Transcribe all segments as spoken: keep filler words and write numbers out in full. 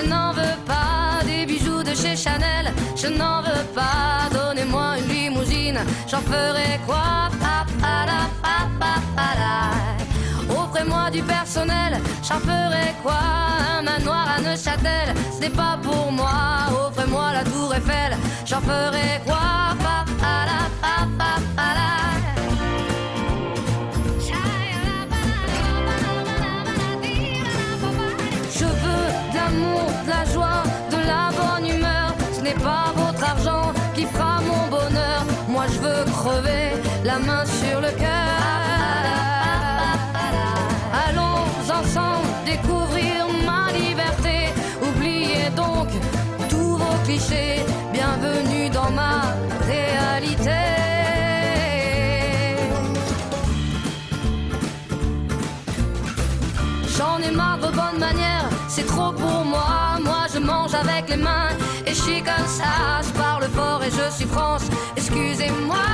n'en veux pas des bijoux de chez Chanel, je n'en veux pas. Donnez-moi une limousine, j'en ferai quoi? Offrez-moi du personnel, j'en ferai quoi? Un manoir à Neuchâtel, ce n'est pas pour moi. Offrez-moi la tour Eiffel, j'en ferai quoi? Je veux de l'amour, de la joie, de la bonne humeur. Ce n'est pas votre argent qui fera mon bonheur. Moi je veux crever la main sur le cœur. Allons ensemble découvrir ma liberté. Oubliez donc tous vos clichés. Bienvenue dans ma réalité. J'en ai marre de bonnes manières, c'est trop pour moi. Moi je mange avec les mains et je suis comme ça. Je parle fort et je suis France, excusez-moi.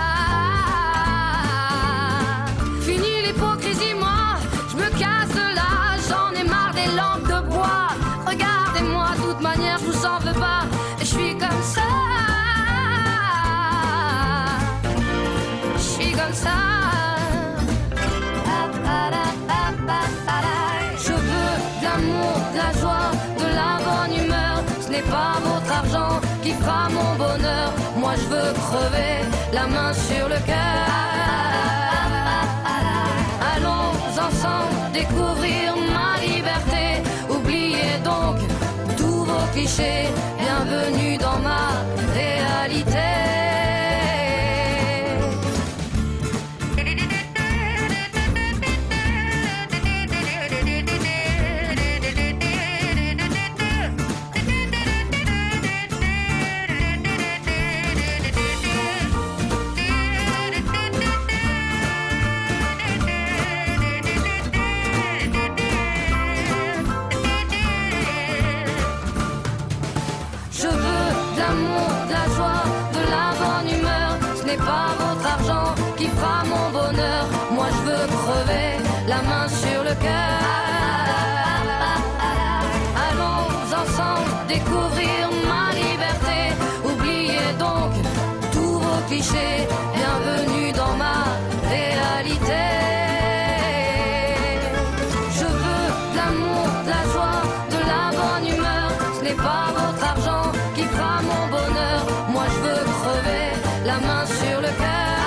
Fini l'hypocrisie, moi je me casse de là. J'en ai marre des lampes de bois. Regardez-moi, de toute manière je vous en veux pas. Et je suis comme ça. Je suis comme ça. De la joie, de la bonne humeur. Ce n'est pas votre argent qui fera mon bonheur. Moi je veux crever la main sur le cœur. Allons ensemble découvrir ma liberté. Oubliez donc tous vos clichés. Bienvenue dans ma réalité. Pas votre argent qui fera mon bonheur. Moi je veux crever la main sur le cœur. Allons ensemble découvrir ma liberté. Oubliez donc tous vos clichés. Bienvenue dans ma réalité. Je veux de l'amour, de la joie, de la bonne humeur. Ce n'est pas votre argent qui fera mon bonheur. Moi je veux crever la main sur le cœur.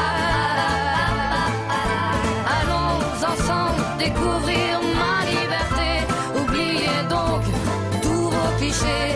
Allons ensemble découvrir ma liberté. Oubliez donc tous vos clichés.